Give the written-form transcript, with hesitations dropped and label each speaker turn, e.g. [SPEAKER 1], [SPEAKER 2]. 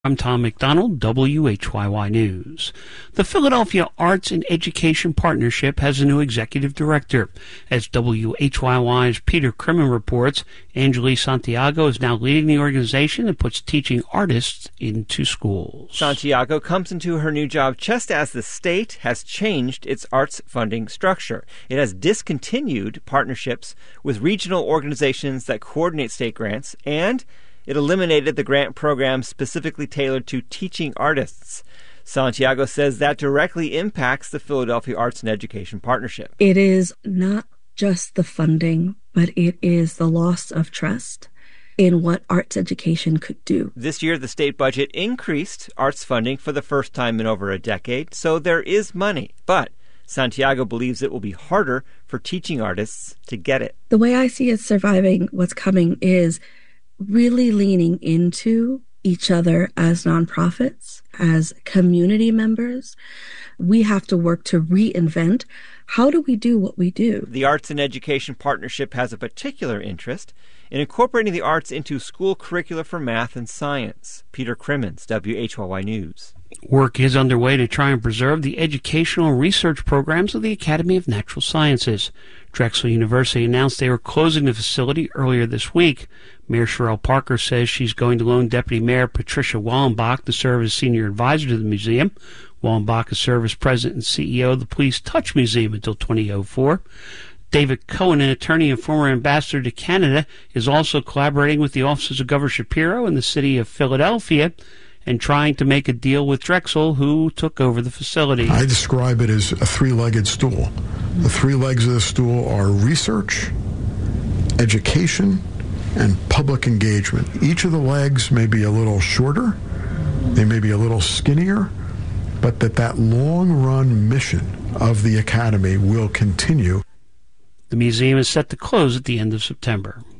[SPEAKER 1] I'm Tom McDonald, WHYY News. The Philadelphia Arts and Education Partnership has a new executive director. As WHYY's Peter Crimmen reports, Angeli Santiago is now leading the organization and puts teaching artists into schools.
[SPEAKER 2] Santiago comes into her new job just as the state has changed its arts funding structure. It has discontinued partnerships with regional organizations that coordinate state grants, and it eliminated the grant program specifically tailored to teaching artists. Santiago says that directly impacts the Philadelphia Arts and Education Partnership.
[SPEAKER 3] It is not just the funding, but it is the loss of trust in what arts education could do.
[SPEAKER 2] This year, the state budget increased arts funding for the first time in over a decade, so there is money. But Santiago believes it will be harder for teaching artists to get it.
[SPEAKER 3] The way I see it surviving what's coming is really leaning into each other as nonprofits, as community members. We have to work to reinvent how do we do what we do.
[SPEAKER 2] The Arts and Education Partnership has a particular interest in incorporating the arts into school curricula for math and science. Peter Crimmins, WHYY News.
[SPEAKER 1] Work is underway to try and preserve the educational research programs of the Academy of Natural Sciences. Drexel University announced they were closing the facility earlier this week. Mayor Sherelle Parker says she's going to loan Deputy Mayor Patricia Wallenbach to serve as senior advisor to the museum. Wallenbach has served as president and CEO of the Please Touch Museum until 2004. David Cohen, an attorney and former ambassador to Canada, is also collaborating with the offices of Governor Shapiro and the city of Philadelphia and trying to make a deal with Drexel, who took over the facility.
[SPEAKER 4] I describe it as a three-legged stool. The three legs of the stool are research, education, and public engagement. Each of the legs may be a little shorter, they may be a little skinnier, but that long-run mission of the Academy will continue.
[SPEAKER 1] The museum is set to close at the end of September.